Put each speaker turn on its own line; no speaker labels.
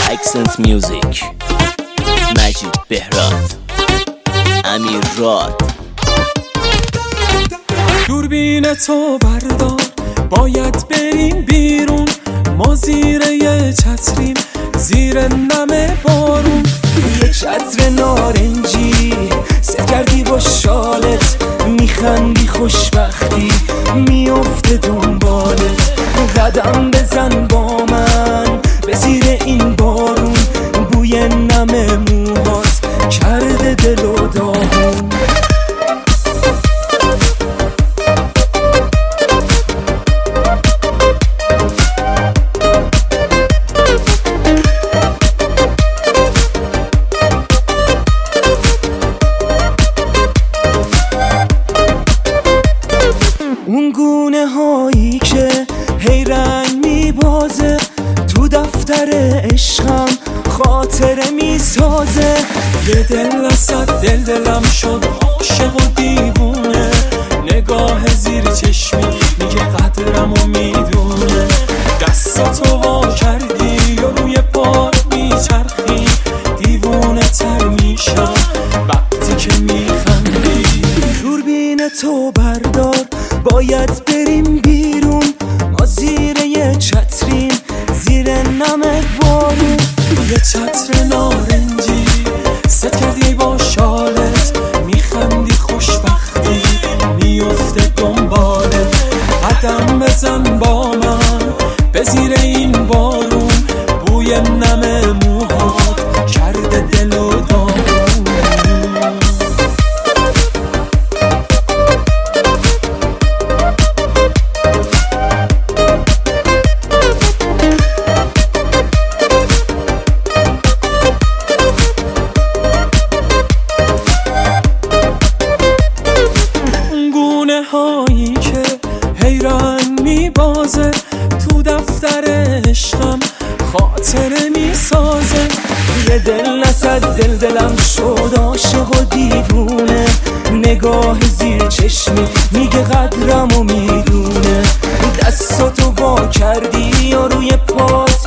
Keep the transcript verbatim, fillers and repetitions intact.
اکسنت میوزیک، مجید بهراد، امیر راد.
دوربین تو بردار، باید بریم بیرون. ما زیر یه چتریم، زیر نم بارون.
یه چتر نارنجی سر کردی با شالت، میخندی خوشبختی میفته دنبالت. قدم بزن با من به زیر این بارون، بوی نم موهات کرده دل و داغون. اون گونه هایی که هی رنگ میبازه، تو دفتر عشقم خاطره میسازه.
یه دل وسط دل دلم شد عاشق و دیوونه. نگاه زیر چشمی میگه قدرم و میدونه. دستاتو وا کردی و روی پا میچرخی، دیوونه تر میشم وقتی که میخندی.
دوربین تو بردار، باید بریم بیرون. ما زیر یه چتریم، زیر نم بارون.
یه چتر نارنجی ست کردی با شالت، میخندی خوشبختی میفته دنبالت. قدم بزن با من به زیر این بارون، بوی نم موهات کرده دل و داغون. هایی که حیران میبازه، تو دفتر عشقم خاطره میسازه.
یه دل نصد دل دلم شد عاشق و دیوونه. نگاه زیر چشمی میگه قدرم و میدونه. دستاتو وا کردی و روی پات